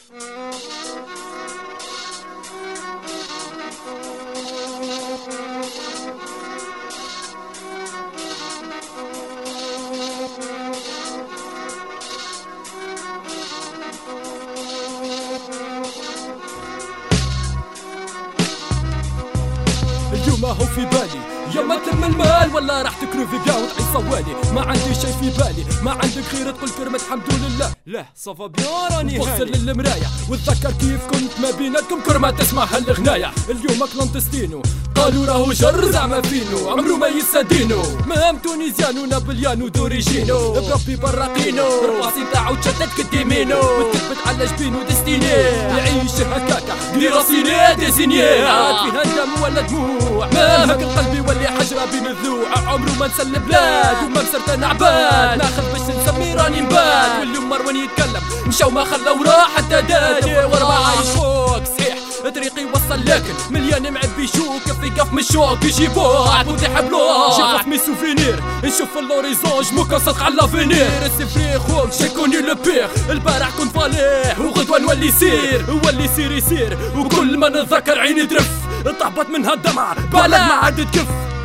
اليوم هو في بالي يا ما تلم المال ولا راح تكروفي كاع وتعيش صوالي. ما عندي شي في بالي، ما عندك غير تقول كلمة الحمد لله. لا صافا بيان راني وصل للمراية وتذكر كيف كنت ما بيناتكم كرمة تسمع هالغناية. اليوم كلانتستينو قالوا راهو جر زعما فينو عمرو ما يسادينو. مام تونيزيانو نابليانو دوريجينو بربي براقينو الراسي تاعو تشتت كديمينو وتثبت على جبينو ديستيني يعيش هكاكا دي راسيني ديزينيات فيها دم ولا دموع. مام هكا قلبي ولي حجرة بين الذوع عمرو ما نسل بلاد وما مسرت انا عباد ناخذ باش نسمي راني نبات. واليوم مروان يتكلم مشاو ما خلاو راح حتى دادي وربع عايش فوق صحيح طريقي وصل لكن مليان معبي شوك في قف من الشوك يجيبوه عبود يحبلوه. جيبوه مي سوفينير نشوف اللوريزون جموكا صدق على لافينير. السفري خوك جي كوني لو بيغ البارح كنت فالح وغدوة نولي يسير واللي يسير يسير. وكل ما نتذكر عيني ترف طحبت منها الدمع بلد ما عاد تكف.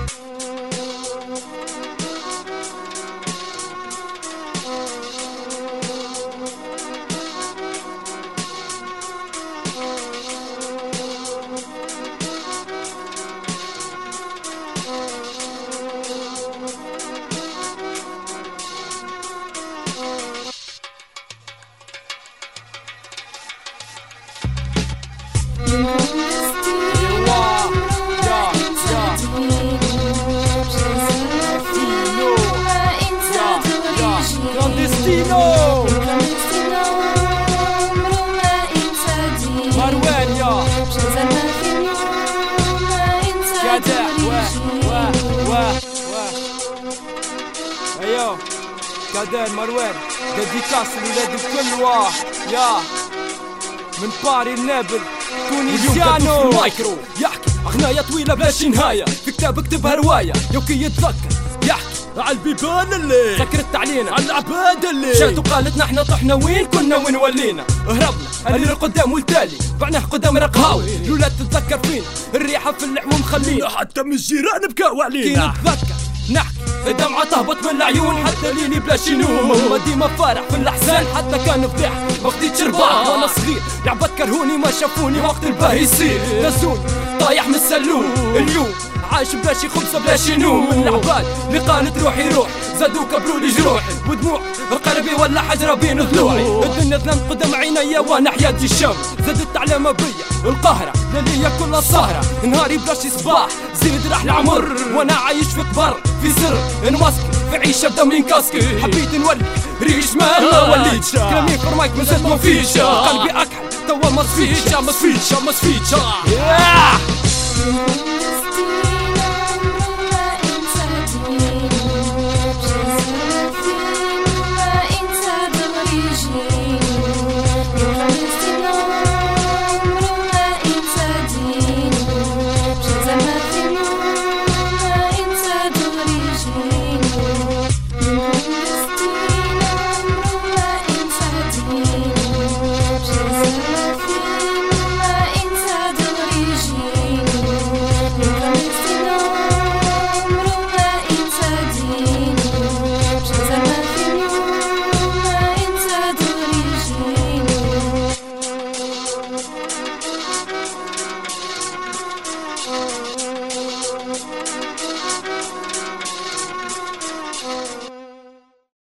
ايوه كادر مروان ديديكاس لولاد الكل واه يا من باري النابل تونيزيانو المايكرو يحكي اغنية طويلة بلاش نهاية في كتاب اكتبها رواية يوكي يتذكر يحكي عالبيبان اللي سكرت علينا عالعباد اللي شاتو قالت نحنا طحنا وين كنا وين ولينا. هربنا اللي قدام والتالي بعناه قدام رقهاوي لولا تتذكر فينا الريحة في اللحم مخلينا حتى من الجيران بكاو علينا. كي نتذكر نحكي الدمعة تهبط من العيون حتى ليلي بلاش ينوم. هما ديما فرح في الأحزان حتى كان فضيح ما خديتش رباح وانا صغير. لعبات كرهوني ما شافوني وقت الباهي يصير دزوني طايح من السلوم. اليوم عايش بلاشي خبزة بلاشي نوم. من العباد اللي قالت روحي روحي زادو كبروا لي جروحي ودموع قلبي ولا حجرة بين ضلوعي. الدنيا ظلمت قدام عينيا وانا حياتي الشم زادت علامة بيا القهرة ليليا كلها سهرة نهاري بلاشي صباح زيد راح العمر وانا عايش في قبر في سر نمسكي في عيشة بدمي نكاسكي. حبيت نولي ريش ما وليتش كلامي فرمايك مازال ما فيش قلبي اكحل توا ما صفيتش